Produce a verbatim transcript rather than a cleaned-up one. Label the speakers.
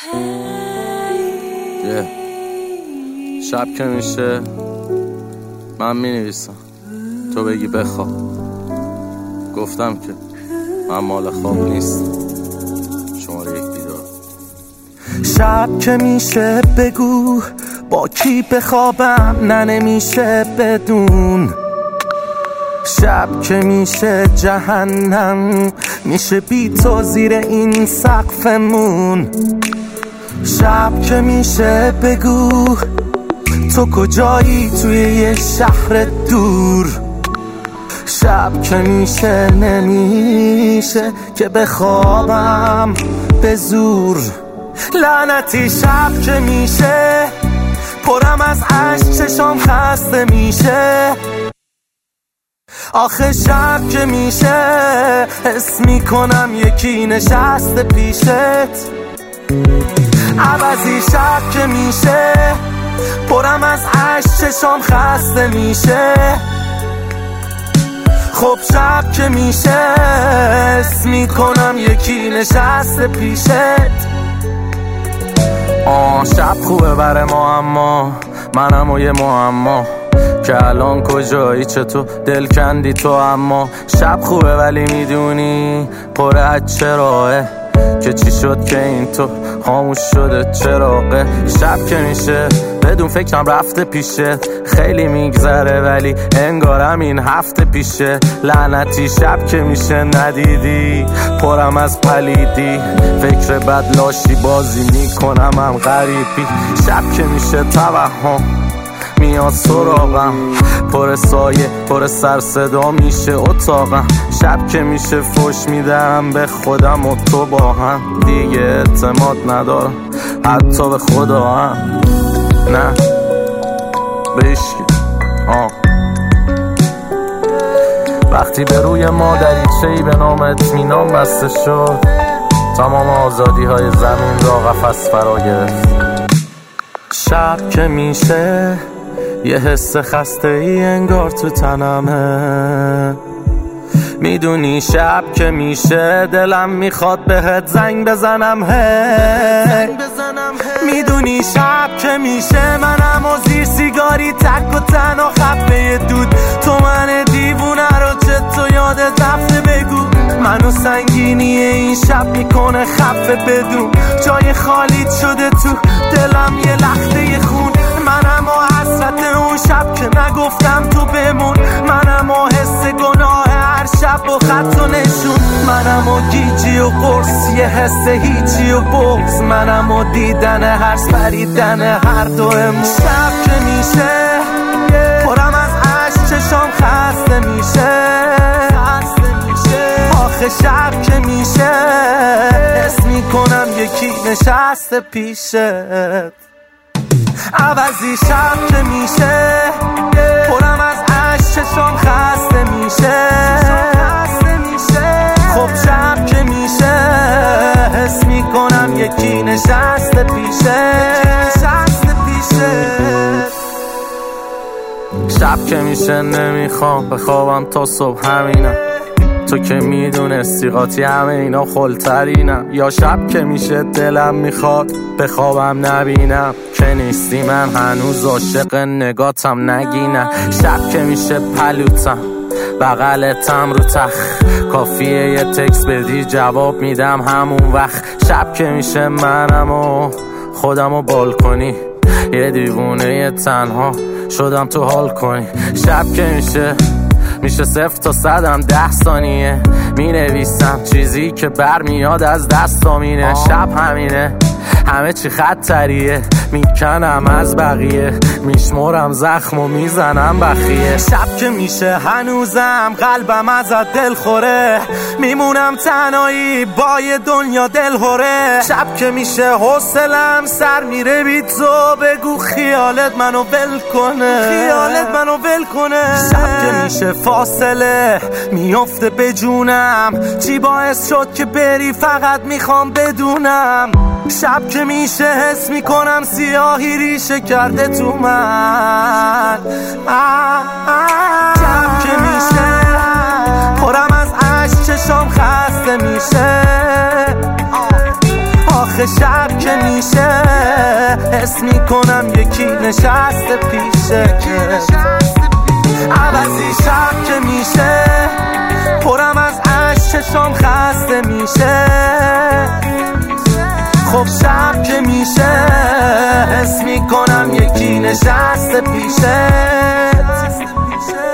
Speaker 1: yeah. شب که میشه من مینویسم، تو بگی بخواب. گفتم که من مال خواب نیست. شماره یک بیدار.
Speaker 2: شب که میشه بگو با کی بخوابم، نه نمیشه بدون. شب که میشه جهنم، میشه بی تو زیر این سقفمون. شب که میشه بگو تو کجایی توی یه شهر دور. شب که میشه نمیشه که بخوابم به زور. لعنتی شب که میشه پرم از عشق، چشام خسته میشه. آخه شب که میشه حس میکنم یکی نشسته پیشت. عوضی شب که میشه پرم از عشق، چشام خسته میشه. خب شب که میشه حس میکنم یکی نشسته پیشت.
Speaker 1: آه شب خوبه بره ما، اما منم و یه معما که الان کجایی، چطور دل کندی تو. اما شب خوبه ولی میدونی پر از چراهه که چی شد که این تو خاموش شده چراغه. شب که میشه بدون فکرم رفته پیشه، خیلی میگذره ولی انگارم این هفته پیشه. لعنتی شب که میشه ندیدی پرم از پلیدی، فکر بد لاشی بازی میکنم هم غریبی. شب که میشه توهم میاد سراغم، پر سایه پر سر صدا میشه اتاقم. شب که میشه فوش میدم به خودم و تو با هم، دیگه اعتماد ندارم حتی به خدا هم. نه بشکی آه وقتی به روی ما دریچه‌ای به نام اطمینان بسته شد، تمام آزادی های زمین را قفس فرا گرفت.
Speaker 2: شب که میشه یه حس خسته ای انگار تو تنمه. میدونی شب که میشه دلم میخواد بهت زنگ بزنم هی. میدونی شب که میشه منم و زیر سیگاری تک و تنها خفه دود. تو من دیوونه رو چطور یادت رفته بگو. منو سنگینی این شب میکنه خفه بدون. جای خالیت شده تو دلم یه لخته خون. منم و حسرت اون شب که نگفتم تو بمون. منم و حس گناه هر شب و خط و نشون. منم و گیجی و قرص یه حس هیچی و بغض. منم و دیدن هر سپریدن هر دومون. شب که میشه پرم از عشق، چشام خسته میشه. آخه شب که میشه حس میکنم یکی نشسته پیشت. عوضی شب که میشه پرم از عشق، چشام خسته میشه. خب شب که میشه حس میکنم یکی نشسته پیشه.
Speaker 1: شب که میشه نمیخوام بخوابم تا صبح همینم، تو که میدونستی قاطی همه اینا خلترینم. یا شب که میشه دلم میخواد بخوابم نبینم که نیستی، من هنوز عاشق نگاتم نگینم. شب که میشه پلوتم بغلتم رو تخ، کافیه یه تکس بدی جواب میدم همون وقت. شب که میشه منم و خودم و بالکنی، یه دیوونه یه تنها شدم تو حال کنی. شب که میشه میشه صفر تا صدم ده ثانیه می نویسم چیزی که برمیاد از دستامینه. شب همینه همه چی خطریه، میکنم از بقیه، میشمرم زخم و میزنم بخیه.
Speaker 2: شب که میشه هنوزم قلبم ازت دل خوره، میمونم تنهایی با یه دنیا دل هوره. شب که میشه حوصلم سر میره بی تو، بگو خیالت منو ول کنه، خیالت منو ول کنه. شب که میشه فاصله میفته به جونم، چی باعث شد که بری فقط میخوام بدونم. شب که میشه حس میکنم سیاهی ریشه کرده تو من. شب که میشه پرم از عشق، چشام خسته میشه. آخه
Speaker 1: آخه شب که میشه حس میکنم یکی نشسته پیشه، عوضی شب که میشه پرم از عشق چشام خسته میشه. خب شب که میشه حس میکنم یکی نشسته پیشه.